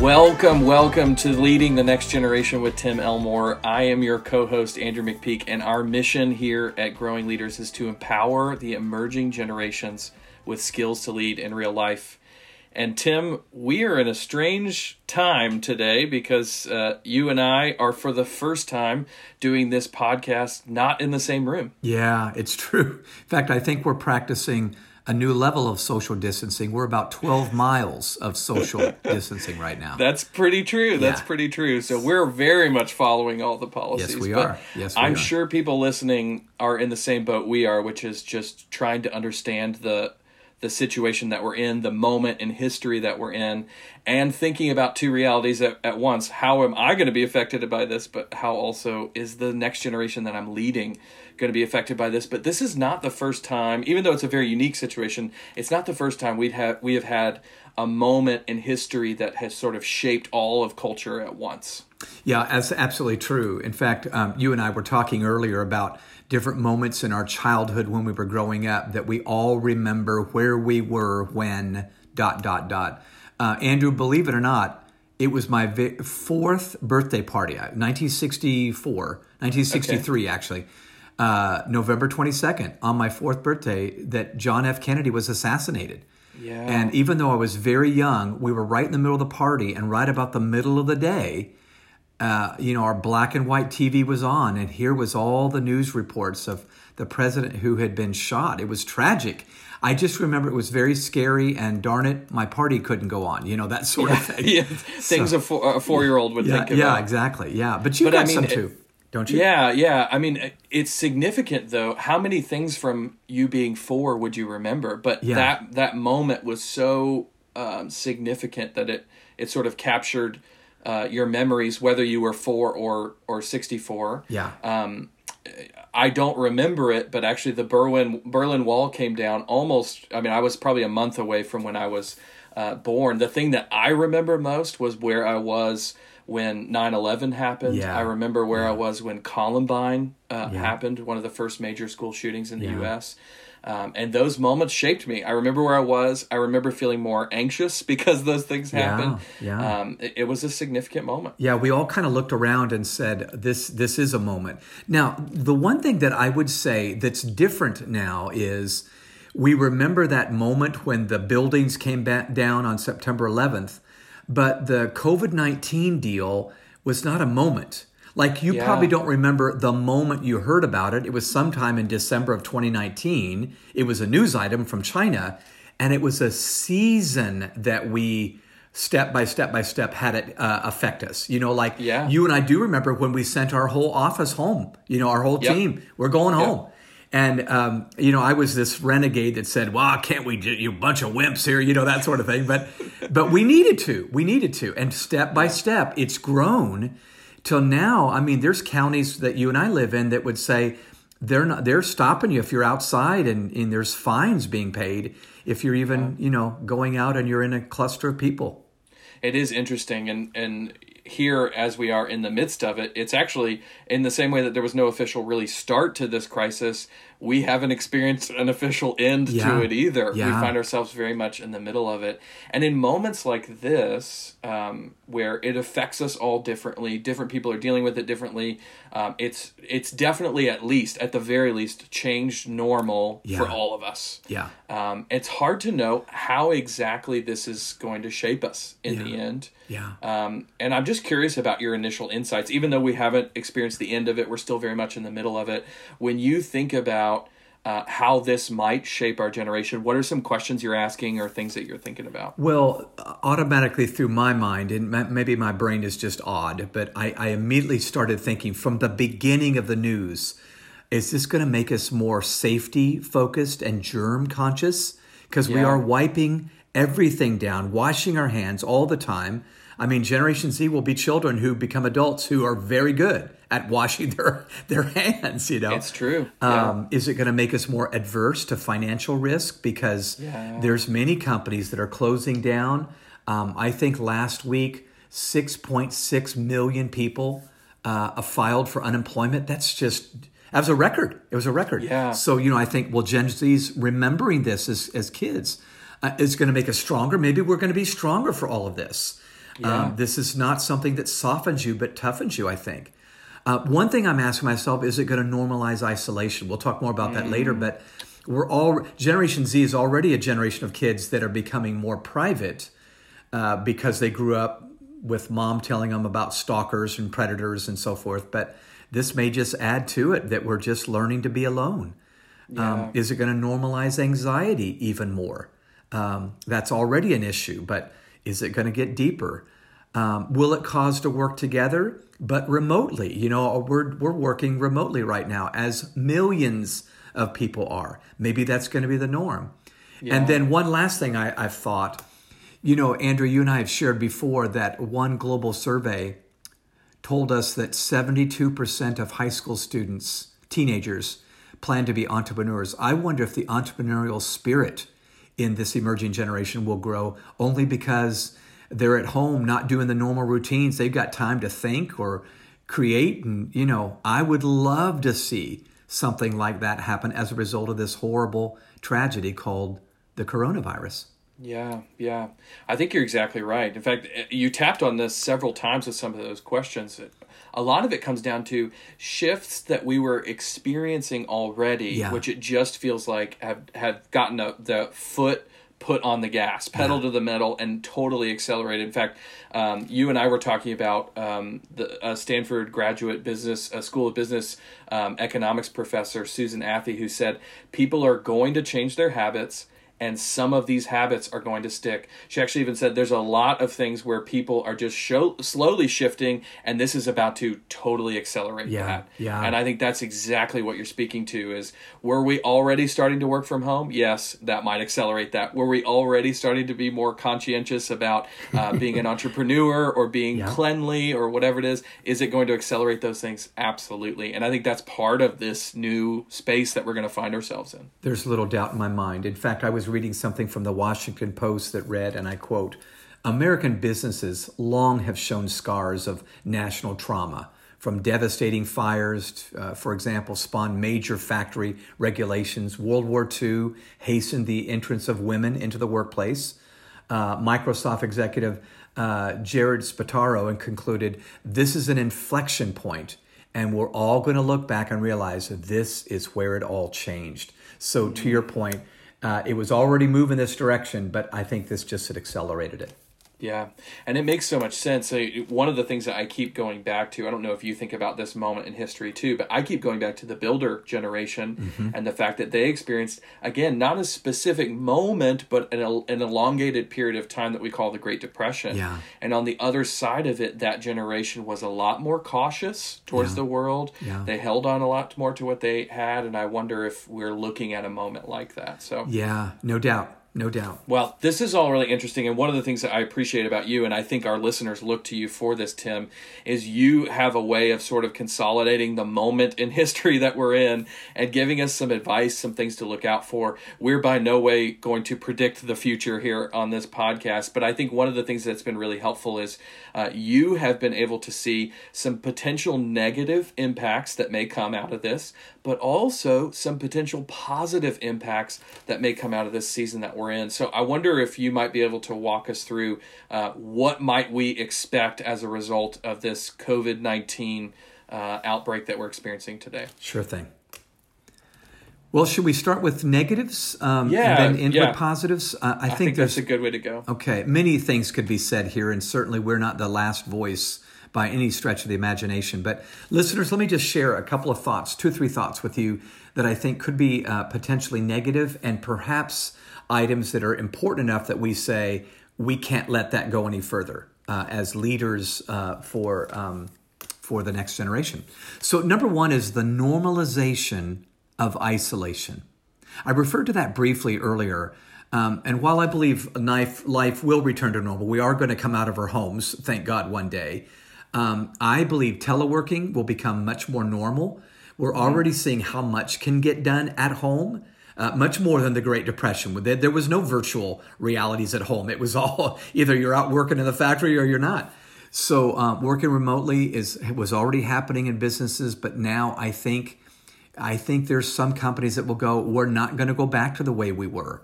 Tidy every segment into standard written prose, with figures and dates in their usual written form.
Welcome to Leading the Next Generation with Tim Elmore. I am your co-host, Andrew McPeak, and our mission here at Growing Leaders is to empower the emerging generations with skills to lead in real life. And Tim, we are in a strange time today because you and I are for the first time doing this podcast not in the same room. Yeah, it's true. In fact, I think we're practicing a new level of social distancing. We're about 12 miles of social distancing right now. That's pretty true. That's pretty true. So we're very much following all the policies. Yes, we are. I'm sure people listening are in the same boat we are, which is just trying to understand the situation that we're in, the moment in history that we're in, and thinking about two realities at once. How am I going to be affected by this? But how also is the next generation that I'm leading going to be affected by this? But this is not the first time, even though it's a very unique situation, it's not the first time we have had a moment in history that has sort of shaped all of culture at once. Yeah, that's absolutely true. In fact, you and I were talking earlier about different moments in our childhood when we were growing up that we all remember where we were when ... Andrew, believe it or not, it was my fourth birthday party, 1963 actually, November 22nd, on my fourth birthday, that John F. Kennedy was assassinated. Yeah. And even though I was very young, we were right in the middle of the party, and right about the middle of the day, our black and white TV was on, and here was all the news reports of the president who had been shot. It was tragic. I just remember it was very scary, and darn it, my party couldn't go on. that sort of thing. Yeah, things a 4-year-old would think about. Yeah, exactly. Yeah, but you got some too, don't you? Yeah. I mean, it's significant though. How many things from you being 4 would you remember? But that moment was so significant that it sort of captured your memories, whether you were 4 or 64. Yeah. I don't remember it, but actually the Berlin Wall came down almost, I was probably a month away from when I was born. The thing that I remember most was where I was when 9/11 happened. Yeah. I remember where I was when Columbine happened, one of the first major school shootings in the U.S., and those moments shaped me. I remember where I was. I remember feeling more anxious because those things happened. Yeah. It was a significant moment. Yeah, we all kind of looked around and said, this is a moment. Now, the one thing that I would say that's different now is we remember that moment when the buildings came back down on September 11th, but the COVID-19 deal was not a moment. Like you probably don't remember the moment you heard about it. It was sometime in December of 2019. It was a news item from China, and it was a season that we step by step had it affect us. You and I do remember when we sent our whole office home. Our whole team, we're going home. And, I was this renegade that said, well, can't we do you bunch of wimps here, that sort of thing. But we needed to. And step by step, it's grown till now. There's counties that you and I live in that would say they're stopping you if you're outside, and there's fines being paid if you're even, going out and you're in a cluster of people. It is interesting. And here, as we are in the midst of it, it's actually in the same way that there was no official really start to this crisis. We haven't experienced an official end to it either. Yeah. We find ourselves very much in the middle of it. And in moments like this, where it affects us all differently, different people are dealing with it differently, it's definitely, at the very least, changed normal for all of us. Yeah. It's hard to know how exactly this is going to shape us in the end. Yeah. And I'm just curious about your initial insights. Even though we haven't experienced the end of it, we're still very much in the middle of it. When you think about how this might shape our generation, what are some questions you're asking or things that you're thinking about? Well, automatically through my mind, and maybe my brain is just odd, but I immediately started thinking from the beginning of the news, is this going to make us more safety focused and germ conscious? Because we are wiping everything down, washing our hands all the time. Generation Z will be children who become adults who are very good at washing their hands, It's true. Is it going to make us more adverse to financial risk? Because there's many companies that are closing down. I think last week, 6.6 million people filed for unemployment. That was a record. It was a record. Yeah. So, I think, Gen Z's remembering this as kids is going to make us stronger. Maybe we're going to be stronger for all of this. Yeah. This is not something that softens you, but toughens you, I think. One thing I'm asking myself, is it going to normalize isolation? We'll talk more about that later, but Generation Z is already a generation of kids that are becoming more private because they grew up with mom telling them about stalkers and predators and so forth. But this may just add to it that we're just learning to be alone. Yeah. Is it going to normalize anxiety even more? That's already an issue, but is it going to get deeper? Will it cause to work together, but remotely? You know, we're working remotely right now, as millions of people are. Maybe that's going to be the norm. Yeah. And then one last thing I've thought, you know, Andrew, you and I have shared before that one global survey told us that 72% of high school students, teenagers, plan to be entrepreneurs. I wonder if the entrepreneurial spirit in this emerging generation will grow only because they're at home not doing the normal routines. They've got time to think or create. And, you know, I would love to see something like that happen as a result of this horrible tragedy called the coronavirus. Yeah. I think you're exactly right. In fact, you tapped on this several times with some of those questions. A lot of it comes down to shifts that we were experiencing already, which it just feels like have gotten the foot put on the gas, pedal to the metal, and totally accelerated. In fact, you and I were talking about the Stanford graduate school of business economics professor, Susan Athey, who said people are going to change their habits, and some of these habits are going to stick. She actually even said there's a lot of things where people are just slowly shifting, and this is about to totally accelerate that. Yeah. And I think that's exactly what you're speaking to is, were we already starting to work from home? Yes, that might accelerate that. Were we already starting to be more conscientious about being an entrepreneur or being cleanly or whatever it is? Is it going to accelerate those things? Absolutely. And I think that's part of this new space that we're going to find ourselves in. There's little doubt in my mind. In fact, I was reading something from the Washington Post that read, and I quote, "American businesses long have shown scars of national trauma, from devastating fires, for example, spawned major factory regulations. World War II hastened the entrance of women into the workplace. Microsoft executive Jared Spataro concluded, this is an inflection point, and we're all going to look back and realize that this is where it all changed." So to your point, it was already moving this direction, but I think this just had accelerated it. Yeah, and it makes so much sense. So one of the things that I keep going back to, I don't know if you think about this moment in history too, but I keep going back to the builder generation and the fact that they experienced, again, not a specific moment, but an elongated period of time that we call the Great Depression. Yeah. And on the other side of it, that generation was a lot more cautious towards the world. Yeah. They held on a lot more to what they had, and I wonder if we're looking at a moment like that. So Yeah, no doubt. No doubt. Well, this is all really interesting, and one of the things that I appreciate about you, and I think our listeners look to you for this, Tim, is you have a way of sort of consolidating the moment in history that we're in and giving us some advice, some things to look out for. We're by no way going to predict the future here on this podcast, but I think one of the things that's been really helpful is you have been able to see some potential negative impacts that may come out of this, but also some potential positive impacts that may come out of this season that we're in. So I wonder if you might be able to walk us through what might we expect as a result of this COVID-19 outbreak that we're experiencing today. Sure thing. Well, should we start with negatives and then end with positives? I think that's a good way to go. Okay. Many things could be said here, and certainly we're not the last voice by any stretch of the imagination. But listeners, let me just share a couple of thoughts, 2 or 3 thoughts with you that I think could be potentially negative, and perhaps items that are important enough that we say we can't let that go any further as leaders for the next generation. So number 1 is the normalization of isolation. I referred to that briefly earlier. And while I believe life will return to normal, we are going to come out of our homes, thank God, one day. I believe teleworking will become much more normal. We're already seeing how much can get done at home, much more than the Great Depression. There was no virtual realities at home. It was all either you're out working in the factory or you're not. So working remotely was already happening in businesses, but now I think there's some companies that will go, we're not going to go back to the way we were.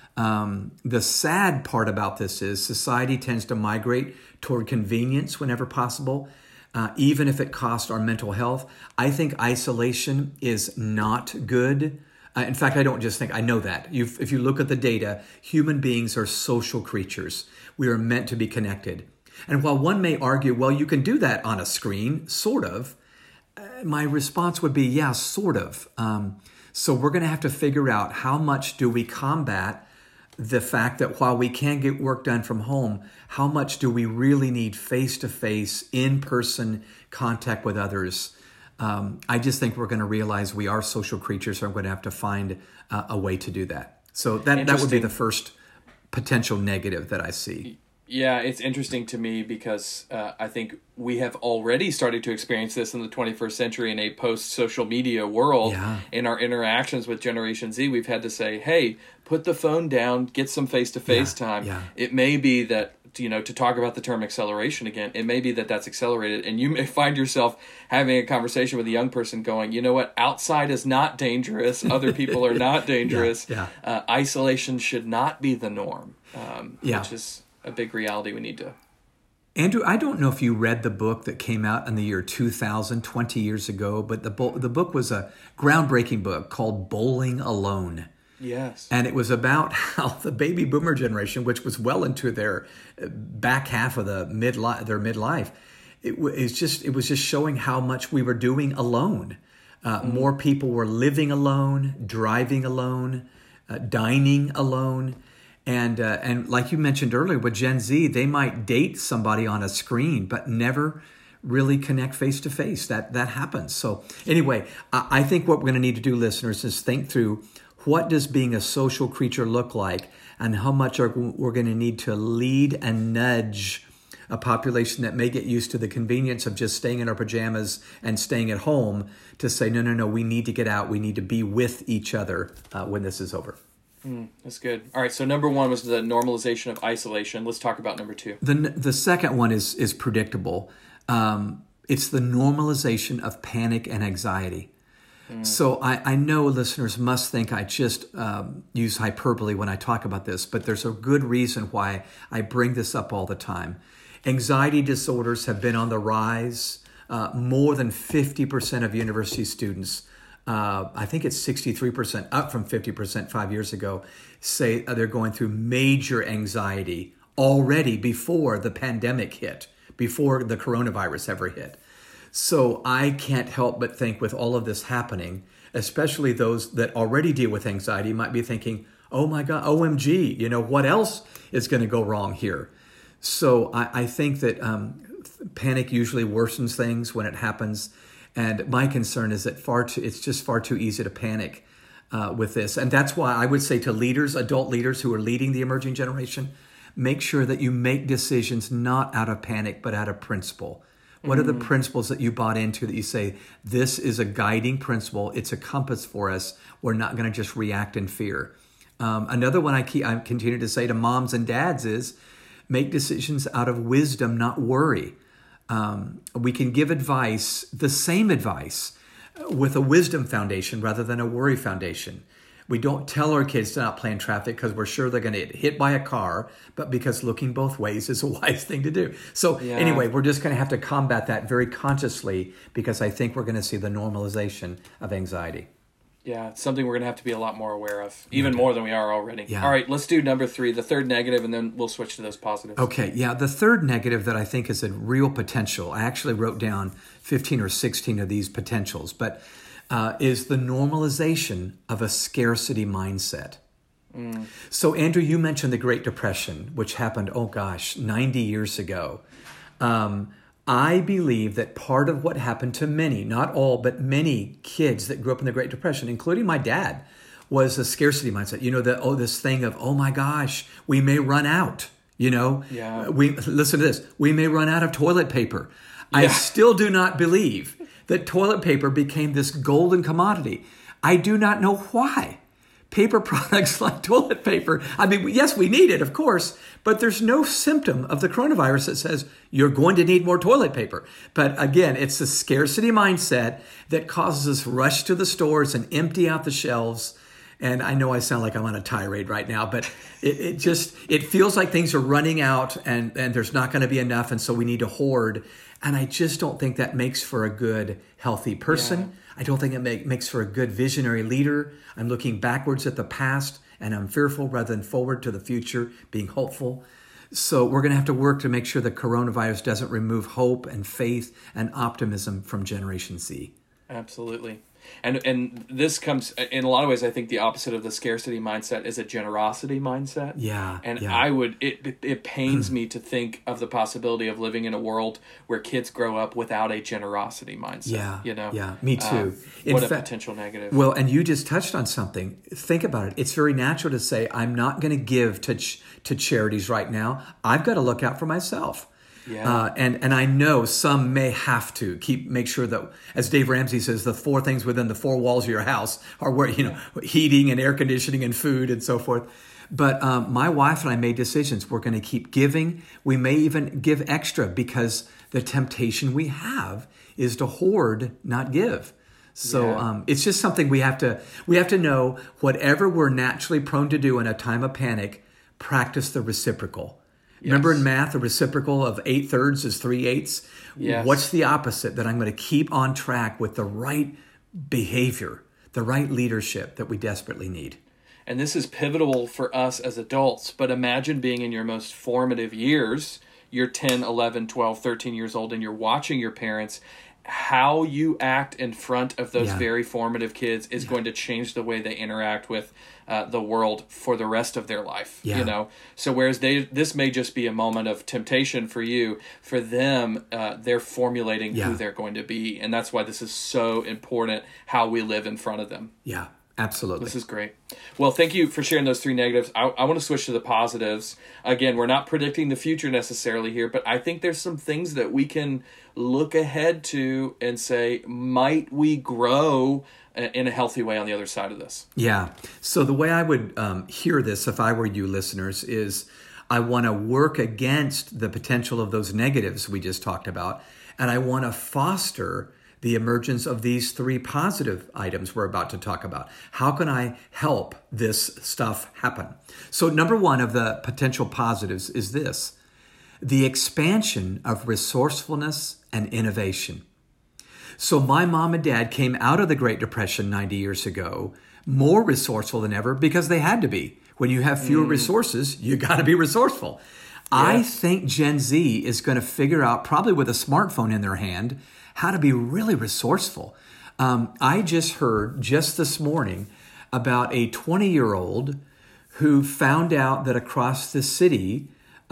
The sad part about this is society tends to migrate toward convenience whenever possible, even if it costs our mental health. I think isolation is not good. In fact, I don't just think, I know that. If you look at the data, human beings are social creatures. We are meant to be connected. And while one may argue, well, you can do that on a screen, sort of, my response would be, yeah, sort of. So we're going to have to figure out how much do we combat the fact that while we can get work done from home, how much do we really need face-to-face, in-person contact with others? I just think we're going to realize we are social creatures, and we're going to have to find a way to do that. So that would be the first potential negative that I see. Yeah, it's interesting to me because I think we have already started to experience this in the 21st century in a post-social media world. Yeah. In our interactions with Generation Z, we've had to say, hey, put the phone down, get some face-to-face time. Yeah. It may be that, to talk about the term acceleration again, it may be that that's accelerated, and you may find yourself having a conversation with a young person going, you know what, outside is not dangerous, other people are not dangerous. Isolation should not be the norm, which is a big reality we need to. Andrew, I don't know if you read the book that came out in the year 2000, 20 years ago, but the book was a groundbreaking book called Bowling Alone. Yes. And it was about how the baby boomer generation, which was well into their back half of their midlife, it was just showing how much we were doing alone. More people were living alone, driving alone, dining alone. And like you mentioned earlier with Gen Z, they might date somebody on a screen, but never really connect face to face. That happens. So anyway, I think what we're going to need to do, listeners, is think through what does being a social creature look like, and how much we're going to need to lead and nudge a population that may get used to the convenience of just staying in our pajamas and staying at home to say, no, we need to get out. We need to be with each other when this is over. That's good. All right, so number one was the normalization of isolation. Let's talk about number two. The second one is predictable. It's the normalization of panic and anxiety. So I know listeners must think I just use hyperbole when I talk about this, but there's a good reason why I bring this up all the time. Anxiety disorders have been on the rise. More than 50% of university students, I think it's 63%, up from 50% 5 years ago, say they're going through major anxiety already before the pandemic hit, before the coronavirus ever hit. So I can't help but think with all of this happening, especially those that already deal with anxiety might be thinking, oh my God, OMG, what else is going to go wrong here? So I think that panic usually worsens things when it happens. And my concern is that it's just far too easy to panic with this. And that's why I would say to leaders, adult leaders who are leading the emerging generation, make sure that you make decisions not out of panic, but out of principle. What are the principles that you bought into that you say, this is a guiding principle, it's a compass for us, we're not going to just react in fear. Another one I continue to say to moms and dads is, make decisions out of wisdom, not worry. We can give advice, the same advice, with a wisdom foundation rather than a worry foundation. We don't tell our kids to not play in traffic because we're sure they're going to get hit by a car, but because looking both ways is a wise thing to do. So anyway, we're just going to have to combat that very consciously because I think we're going to see the normalization of anxiety. Yeah, it's something we're going to have to be a lot more aware of, even more than we are already. Yeah. All right, let's do number three, the third negative, and then we'll switch to those positives. Okay, yeah, the third negative that I think is a real potential, I actually wrote down 15 or 16 of these potentials, but is the normalization of a scarcity mindset. So, Andrew, you mentioned the Great Depression, which happened, 90 years ago. I believe that part of what happened to many, not all, but many kids that grew up in the Great Depression, including my dad, was a scarcity mindset. This thing of, oh my gosh, we may run out. We listen to this. We may run out of toilet paper. Yeah. I still do not believe that toilet paper became this golden commodity. I do not know why. Paper products like toilet paper, yes, we need it, of course, but there's no symptom of the coronavirus that says you're going to need more toilet paper. But again, it's the scarcity mindset that causes us rush to the stores and empty out the shelves. And I know I sound like I'm on a tirade right now, but it feels like things are running out and there's not going to be enough. And so we need to hoard. And I just don't think that makes for a good, healthy person. Yeah. I don't think it makes for a good visionary leader. I'm looking backwards at the past and I'm fearful rather than forward to the future, being hopeful. So we're going to have to work to make sure the coronavirus doesn't remove hope and faith and optimism from Generation Z. Absolutely. And this comes, in a lot of ways, I think the opposite of the scarcity mindset is a generosity mindset. Yeah. And yeah. It pains me to think of the possibility of living in a world where kids grow up without a generosity mindset. Yeah. You know? Yeah. Me too. What a potential negative. Well, and you just touched on something. Think about it. It's very natural to say, I'm not going to give to charities right now. I've got to look out for myself. Yeah. And I know some may have to make sure that, as Dave Ramsey says, the 4 things within the 4 walls of your house are where, heating and air conditioning and food and so forth. But my wife and I made decisions. We're going to keep giving. We may even give extra because the temptation we have is to hoard, not give. So it's just something we have to know. Whatever we're naturally prone to do in a time of panic, practice the reciprocal. Yes. Remember in math, the reciprocal of 8/3 is 3/8. Yes. What's the opposite? That I'm going to keep on track with the right behavior, the right leadership that we desperately need. And this is pivotal for us as adults, but imagine being in your most formative years. You're 10, 11, 12, 13 years old, and you're watching your parents. How you act in front of those very formative kids is going to change the way they interact with the world for the rest of their life. So whereas this may just be a moment of temptation for you, for them, they're formulating who they're going to be. And that's why this is so important, how we live in front of them. Yeah, absolutely. This is great. Well, thank you for sharing those 3 negatives. I want to switch to the positives. Again, we're not predicting the future necessarily here, but I think there's some things that we can look ahead to and say, might we grow in a healthy way on the other side of this? Yeah. So the way I would hear this, if I were you listeners, is I want to work against the potential of those negatives we just talked about, and I want to foster the emergence of these 3 positive items we're about to talk about. How can I help this stuff happen? So number 1 of the potential positives is this: the expansion of resourcefulness and innovation. So my mom and dad came out of the Great Depression 90 years ago more resourceful than ever because they had to be. When you have fewer resources, you got to be resourceful. Yes. I think Gen Z is going to figure out, probably with a smartphone in their hand, how to be really resourceful. I just heard just this morning about a 20-year-old who found out that across the city,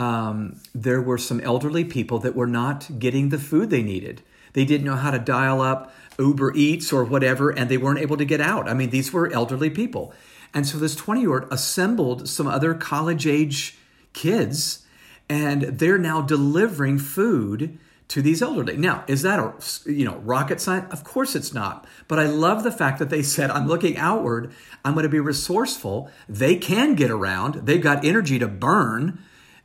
there were some elderly people that were not getting the food they needed. They didn't know how to dial up Uber Eats or whatever, and they weren't able to get out. I mean, these were elderly people. And so this 20-year-old assembled some other college-age kids, and they're now delivering food to these elderly. Now, is that a rocket science? Of course it's not. But I love the fact that they said, I'm looking outward. I'm going to be resourceful. They can get around. They've got energy to burn.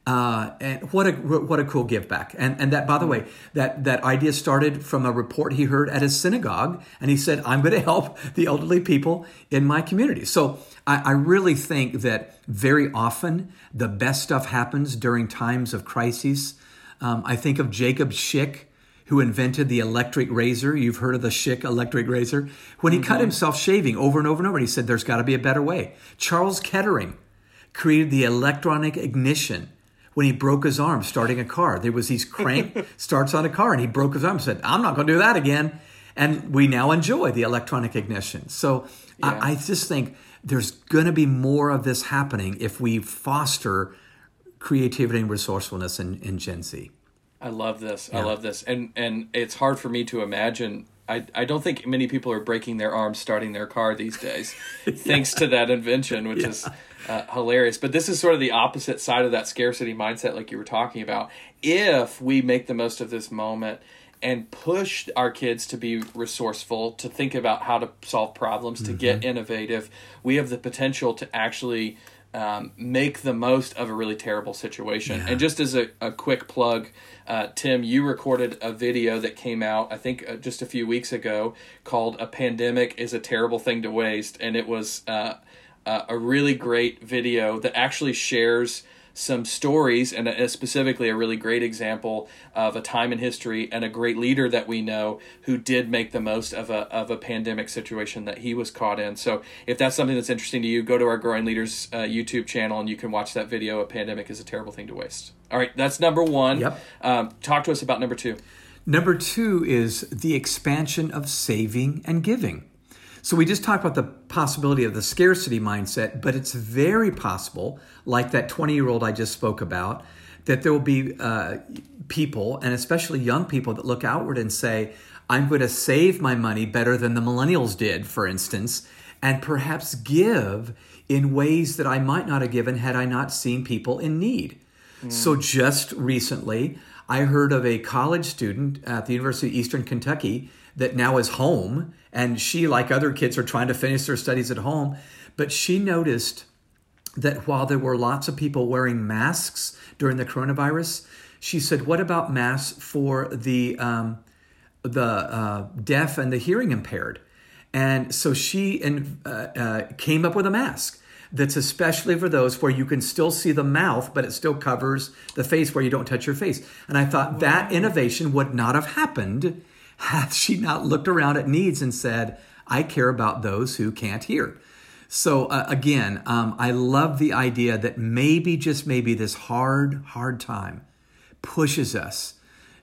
And what a cool give back. And that, by the way, that idea started from a report he heard at his synagogue. And he said, I'm going to help the elderly people in my community. So I really think that very often the best stuff happens during times of crises. I think of Jacob Schick, who invented the electric razor. You've heard of the Schick electric razor. When he cut himself shaving over and over and over, he said, there's got to be a better way. Charles Kettering created the electronic ignition when he broke his arm starting a car. There was these crank starts on a car, and he broke his arm and said, I'm not going to do that again. And we now enjoy the electronic ignition. So I just think there's going to be more of this happening if we foster creativity and resourcefulness in Gen Z. I love this. Yeah. I love this. And it's hard for me to imagine. I don't think many people are breaking their arms starting their car these days, thanks to that invention, which is hilarious. But this is sort of the opposite side of that scarcity mindset, like you were talking about. If we make the most of this moment and push our kids to be resourceful, to think about how to solve problems, to get innovative, we have the potential to actually make the most of a really terrible situation. Yeah. And just as a quick plug, Tim, you recorded a video that came out, I think just a few weeks ago, called "A Pandemic is a Terrible Thing to Waste." And it was a really great video that actually shares some stories, and specifically a really great example of a time in history and a great leader that we know who did make the most of a pandemic situation that he was caught in. So if that's something that's interesting to you, go to our Growing Leaders YouTube channel and you can watch that video. A pandemic is a terrible thing to waste. All right, that's number one. Yep. Talk to us about number two. Number two is the expansion of saving and giving. So we just talked about the possibility of the scarcity mindset, but it's very possible, like that 20-year-old I just spoke about, that there will be people, and especially young people, that look outward and say, I'm going to save my money better than the millennials did, for instance, and perhaps give in ways that I might not have given had I not seen people in need. So just recently, I heard of a college student at the University of Eastern Kentucky that now is home, and she, like other kids, are trying to finish their studies at home. But she noticed that while there were lots of people wearing masks during the coronavirus, she said, what about masks for the deaf and the hearing impaired? And so she came up with a mask that's especially for those where you can still see the mouth, but it still covers the face where you don't touch your face. And I thought that innovation would not have happened had she not looked around at needs and said, I care about those who can't hear. So again, I love the idea that maybe, just maybe, this hard time pushes us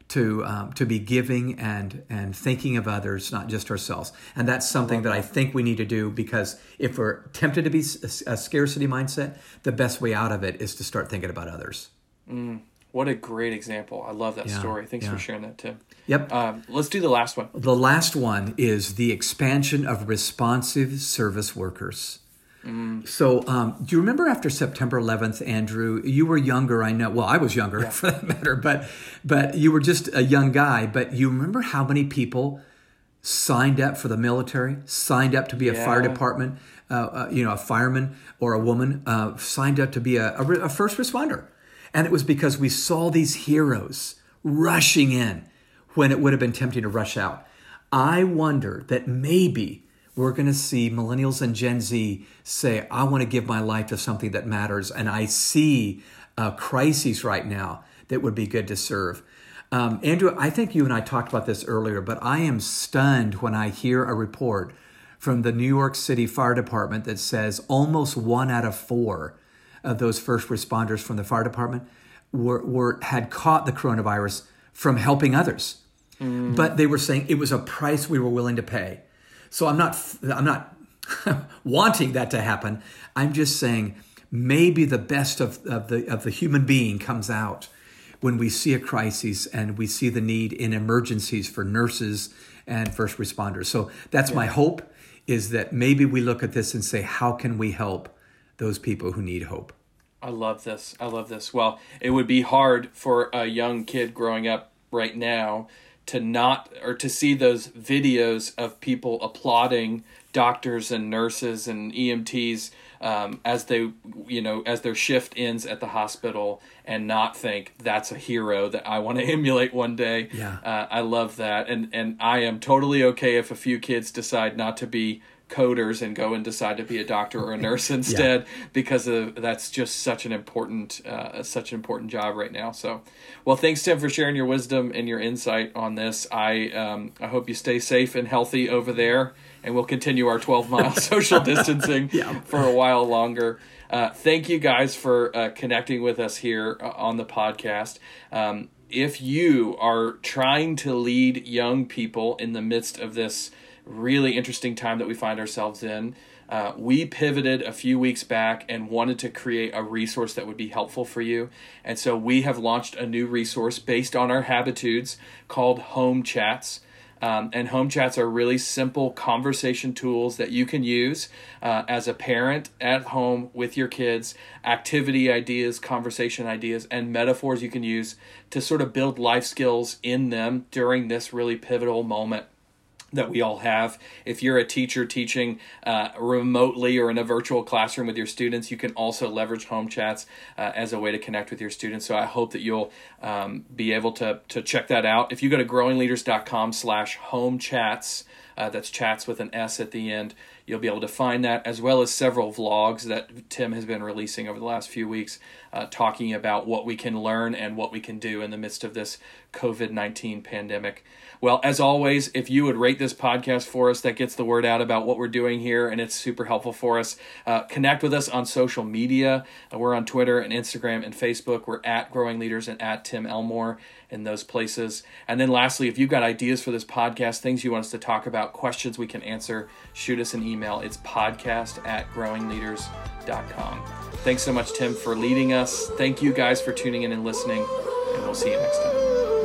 to be giving and thinking of others, not just ourselves. And that's something that I think we need to do, because if we're tempted to be a scarcity mindset, the best way out of it is to start thinking about others. What a great example. I love that story. Thanks for sharing that, Tim. Yep. Let's do the last one. The last one is the expansion of responsive service workers. So do you remember after September 11th, Andrew, you were younger, I know. Well, I was younger for that matter, but you were just a young guy. But you remember how many people signed up for the military, signed up to be a fire department, a fireman or a woman, signed up to be a first responder. And it was because we saw these heroes rushing in when it would have been tempting to rush out. I wonder that maybe we're going to see millennials and Gen Z say, I want to give my life to something that matters. And I see crises right now that would be good to serve. Andrew, I think you and I talked about this earlier, but I am stunned when I hear a report from the New York City Fire Department that says almost 1 out of 4 of those first responders from the fire department had caught the coronavirus from helping others. But they were saying it was a price we were willing to pay. So I'm not wanting that to happen. I'm just saying maybe the best of the human being comes out when we see a crisis and we see the need in emergencies for nurses and first responders. So that's my hope, is that maybe we look at this and say, how can we help those people who need hope? I love this. Well, it would be hard for a young kid growing up right now to see those videos of people applauding doctors and nurses and EMTs as their shift ends at the hospital, and not think that's a hero that I want to emulate one day. I love that, and I am totally okay if a few kids decide not to be coders and go and decide to be a doctor or a nurse instead, because that's just such an important job right now. So, well, thanks, Tim, for sharing your wisdom and your insight on this. I hope you stay safe and healthy over there, and we'll continue our 12-mile social distancing for a while longer. Thank you guys for connecting with us here on the podcast. If you are trying to lead young people in the midst of this really interesting time that we find ourselves in, we pivoted a few weeks back and wanted to create a resource that would be helpful for you. And so we have launched a new resource based on our habitudes called Home Chats. And Home Chats are really simple conversation tools that you can use as a parent at home with your kids, activity ideas, conversation ideas, and metaphors you can use to sort of build life skills in them during this really pivotal moment that we all have. If you're a teacher teaching remotely or in a virtual classroom with your students, you can also leverage Home Chats as a way to connect with your students. So I hope that you'll be able to check that out. If you go to growingleaders.com/home chats, That's Chats with an S at the end. You'll be able to find that, as well as several vlogs that Tim has been releasing over the last few weeks, talking about what we can learn and what we can do in the midst of this COVID-19 pandemic. Well, as always, if you would rate this podcast for us, that gets the word out about what we're doing here, and it's super helpful for us. Connect with us on social media. We're on Twitter and Instagram and Facebook. We're at Growing Leaders and at Tim Elmore in those places. And then lastly, if you've got ideas for this podcast, things you want us to talk about, questions we can answer, shoot us an email. It's podcast@growingleaders.com. Thanks so much, Tim, for leading us. Thank you guys for tuning in and listening, and we'll see you next time.